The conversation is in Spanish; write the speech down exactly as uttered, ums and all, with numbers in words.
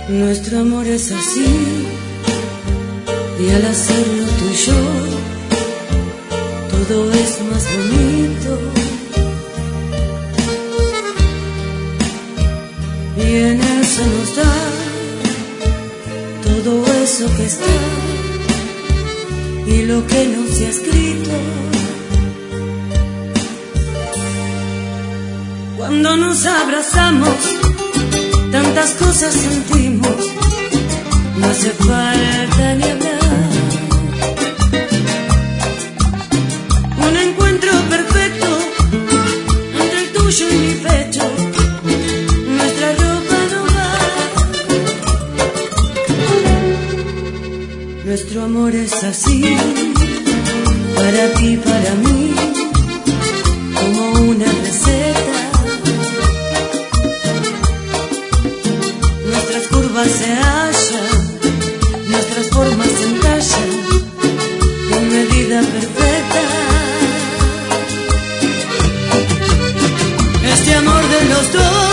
Nuestro amor es así, y al hacerlo tú y yo, todo es más bonito. Y en eso nos da todo eso que está, y lo que no se ha escrito. Cuando nos abrazamos, tantas cosas sentimos, no hace falta ni hablar. Un encuentro perfecto entre el tuyo y mi pecho, nuestra ropa no va. Nuestro amor es así, para ti, para mí, como una receta. Nuestras curvas se hallan, nuestras formas se entallan en medida perfecta. Este amor de los dos